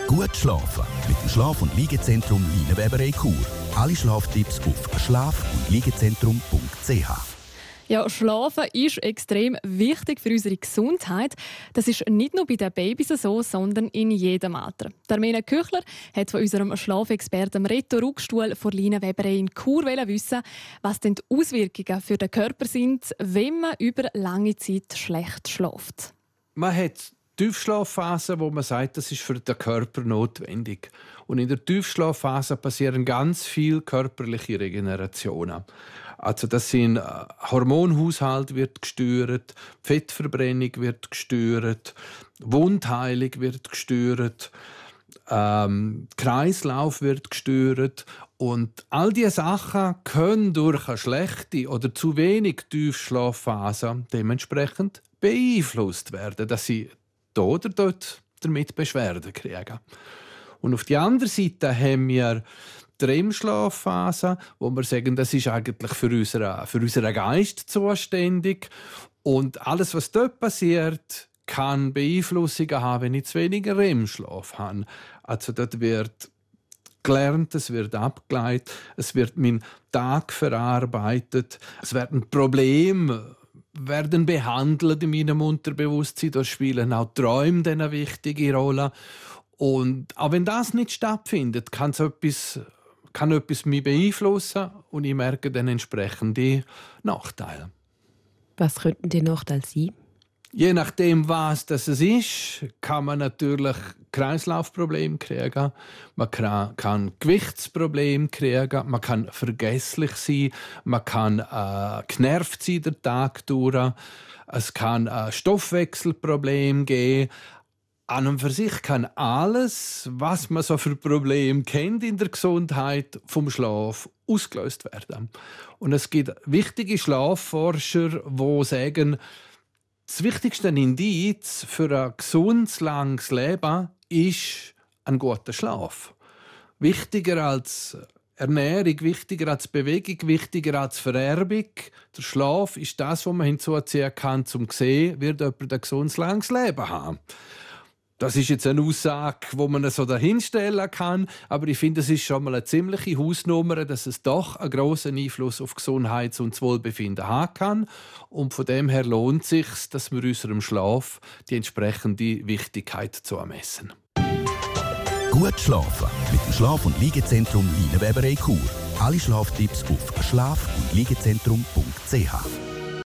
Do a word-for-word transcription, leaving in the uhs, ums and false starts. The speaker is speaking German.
Gut schlafen mit dem Schlaf- und Liegezentrum Leinenweberei Chur. Alle Schlaftipps auf schlaf- und liegezentrum punkt c h. Ja, Schlafen ist extrem wichtig für unsere Gesundheit. Das ist nicht nur bei den Babys so, sondern in jedem Alter. Armena Küchler hat von unserem Schlafexperten Reto Ruckstuhl von Leinenweberei in Chur wissen, was denn die Auswirkungen für den Körper sind, wenn man über lange Zeit schlecht schläft. Man hat Tiefschlafphasen, wo man sagt, das ist für den Körper notwendig. Und in der Tiefschlafphase passieren ganz viele körperliche Regenerationen. Also das sind Hormonhaushalt wird gestört, Fettverbrennung wird gestört, Wundheilung wird gestört, ähm, Kreislauf wird gestört und all diese Sachen können durch eine schlechte oder zu wenig Tiefschlafphase dementsprechend beeinflusst werden, dass sie da oder dort damit Beschwerden kriegen. Und auf der anderen Seite haben wir die R E M-Schlafphase, wo wir sagen, das ist eigentlich für unseren, für unseren Geist zuständig. Und alles, was dort passiert, kann Beeinflussungen haben, wenn ich zu wenig R E M-Schlaf habe. Also dort wird gelernt, es wird abgeleitet, es wird mein Tag verarbeitet, es werden Probleme werden behandelt in meinem Unterbewusstsein. Da spielen auch Träume eine wichtige Rolle. Und auch wenn das nicht stattfindet, kann es etwas, kann etwas mich beeinflussen und ich merke dann entsprechende Nachteile. Was könnten die Nachteile sein? Je nachdem, was das ist, kann man natürlich Kreislaufprobleme kriegen, man kann Gewichtsprobleme kriegen, man kann vergesslich sein, man kann äh, genervt sein den Tag durch, es kann äh, Stoffwechselprobleme geben. An und für sich kann alles, was man so für Probleme kennt in der Gesundheit, vom Schlaf ausgelöst werden. Und es gibt wichtige Schlafforscher, die sagen, das wichtigste Indiz für ein gesundes, langes Leben ist ein guter Schlaf. Wichtiger als Ernährung, wichtiger als Bewegung, wichtiger als Vererbung. Der Schlaf ist das, was man hinzuziehen kann, um zu sehen, wird jemand ein gesundes, langes Leben haben. Das ist jetzt eine Aussage, die man so dahinstellen kann, aber ich finde, es ist schon mal eine ziemliche Hausnummer, dass es doch einen grossen Einfluss auf Gesundheit und das Wohlbefinden haben kann. Und von dem her lohnt es sich, dass wir unserem Schlaf die entsprechende Wichtigkeit zumessen. Gut schlafen mit dem Schlaf- und Liegezentrum Leinenweberei Chur. Alle Schlaftipps auf schlaf- und liegezentrum punkt c h.